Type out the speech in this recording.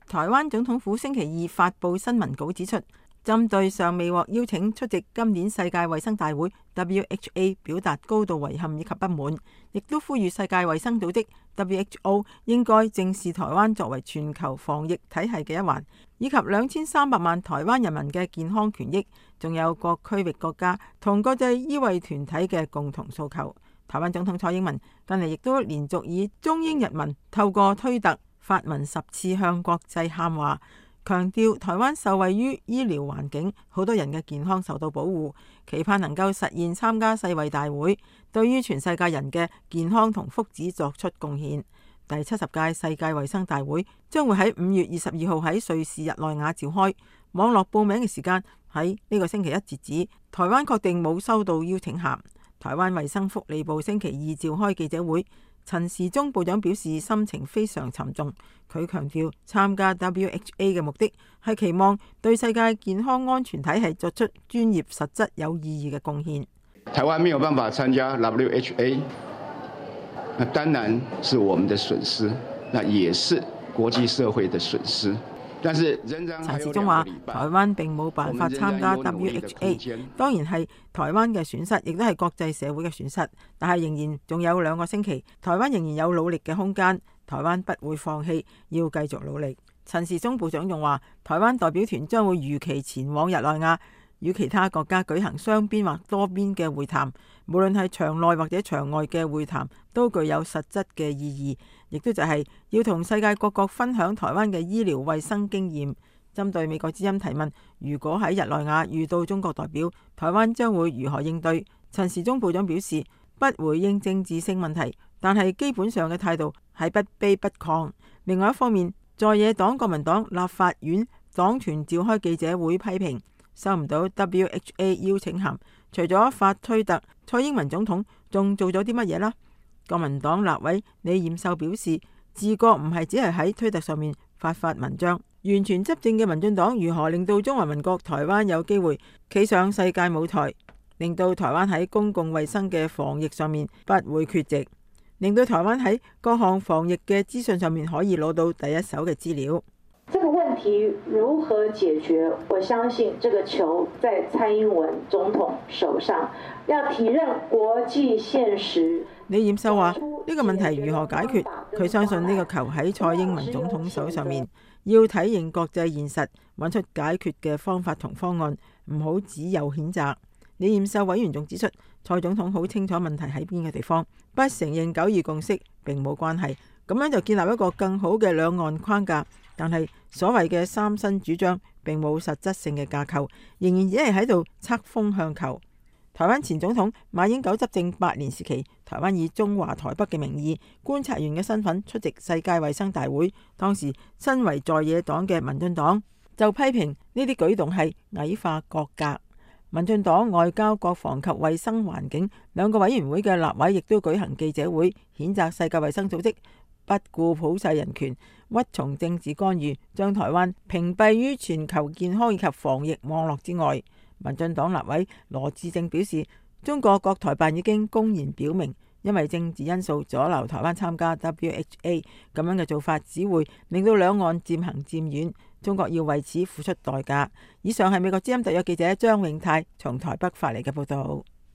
台灣總統府星期二發布新聞稿指出，針對尚未獲邀請出席今年世界衛生大會 （WHA） 表達高度遺憾以及不滿，亦都呼籲世界衛生組織 （WHO） 應該正視台灣作為全球防疫體系嘅一環，以及2300萬台灣人民嘅健康權益，仲有各區域國家同國際醫衛團體嘅共同訴求。台灣總統蔡英文近嚟亦都連續以中英日文透過推特發文10次向國際喊話，強調台灣受惠於醫療環境，好多人嘅健康受到保護，期盼能夠實現參加世衛大會，對於全世界人嘅健康同福祉作出貢獻。第70屆世界衛生大會將會喺5月22號喺瑞士日內瓦召開，網絡報名嘅時間喺呢個星期一截止。台灣確定冇收到邀請函。台灣衛生福利部星期二召開記者會，陳時中部長表示心情非常沉重。佢強調參加 WHA 嘅目的係期望對世界健康安全體系作出專業、實質、有意義嘅貢獻。 台灣沒有辦法參加 WHA， 那當然是我們的損失，那也是國際社會的損失。但是陳時中話：台灣並冇辦法參加 WHA， 當然係台灣嘅損失，亦都係國際社會嘅損失。但係仍然仲有2個星期，台灣仍然有努力嘅空間。台灣不會放棄，要繼續努力。陳時中部長仲話：台灣代表團將會如期前往日內瓦，與其他國家舉行雙邊或多邊嘅會談，無論係場內或者場外嘅會談，都具有實質嘅意義，亦都就係要同世界各國分享台灣嘅醫療衛生經驗。針對美國之音提問，如果喺日內瓦遇到中國代表，台灣將會如何應對？陳時中部長表示，不回應政治性問題，但係基本上嘅態度係不卑不亢。另外一方面，在野黨國民黨立法院黨團召開記者會批評收唔到 WHA 邀請函，除咗發推特，蔡英文總統仲做咗啲乜嘢啦？國民黨立委李彥秀表示，治國唔係只係喺推特上面發文章，完全執政嘅民進黨如何令到中華民國台灣有機會企上世界舞台，令到台灣喺公共衛生嘅防疫上面不會缺席，令到台灣喺各項防疫嘅資訊上面可以攞到第一手嘅資料。 這個問題如何解決？我相信這個球在蔡英文總統手上，要體認國際現實。 李彥秀話：呢個問題如何解決？佢相信呢個球喺蔡英文總統手上面，要體認國際現實，揾出解決嘅方法同方案，唔好只有譴責。李彥秀委員仲指出，蔡總統好清楚問題喺邊個地方，不承認9·2共識並冇關係，咁樣就建立一個更好嘅兩岸框架。但係所謂嘅三新主張並冇實質性嘅架構，仍然只係喺度測風向球。台灣前總統馬英九執政8年時期，台灣以中華台北嘅名義觀察員嘅身份出席世界衛生大會，當時身為在野黨嘅民進黨就批評呢啲舉動係矮化國格。民進黨外交、國防及衛生環境2個委員會嘅立委亦都舉行記者會，譴責世界衛生組織不顧普世人權，屈從政治干預，將台灣屏蔽於全球健康以及防疫網絡之外。民進黨立委羅致政表示，中國國台辦已經公然表明，因為政治因素阻撓台灣參加 WHA， 咁樣嘅做法只會令到兩岸漸行漸遠，中國要為此付出代價。以上係美國之音特約記者張永泰從台北發嚟嘅報道。